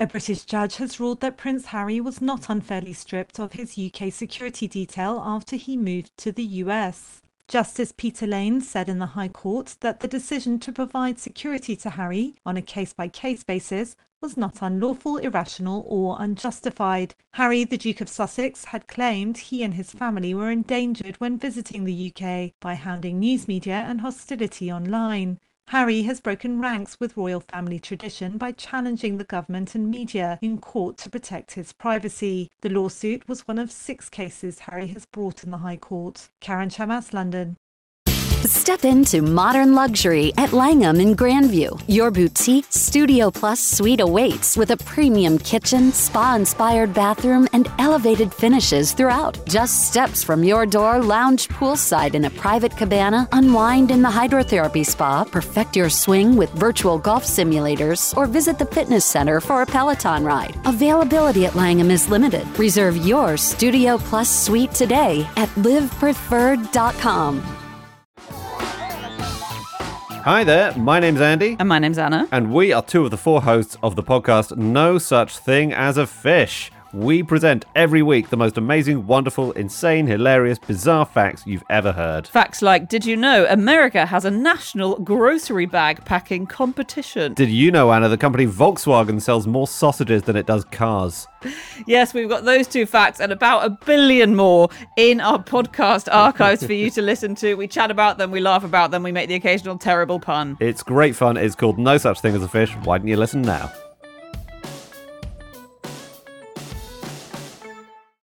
A British judge has ruled that Prince Harry was not unfairly stripped of his UK security detail after he moved to the US. Justice Peter Lane said in the High Court that the decision to provide security to Harry on a case-by-case basis was not unlawful, irrational or unjustified. Harry, the Duke of Sussex, had claimed he and his family were endangered when visiting the UK by hounding news media and hostility online. Harry has broken ranks with royal family tradition by challenging the government and media in court to protect his privacy. The lawsuit was one of 6 cases Harry has brought in the High Court. Karen Chamas, London. Step into modern luxury at Langham in Grandview. Your boutique Studio Plus suite awaits with a premium kitchen, spa-inspired bathroom, and elevated finishes throughout. Just steps from your door, lounge poolside in a private cabana, unwind in the hydrotherapy spa, perfect your swing with virtual golf simulators, or visit the fitness center for a Peloton ride. Availability at Langham is limited. Reserve your Studio Plus suite today at livepreferred.com. Hi there, my name's Andy. And my name's Anna. And we are 2 of the 4 hosts of the podcast No Such Thing as a Fish. We present every week the most amazing, wonderful, insane, hilarious, bizarre facts you've ever heard. Facts like, did you know America has a national grocery bag packing competition? Did you know, Anna, the company Volkswagen sells more sausages than it does cars? Yes, we've got those 2 facts and about 1 billion more in our podcast archives for you to listen to. We chat about them, we laugh about them, we make the occasional terrible pun. It's great fun. It's called No Such Thing as a Fish. Why don't you listen now?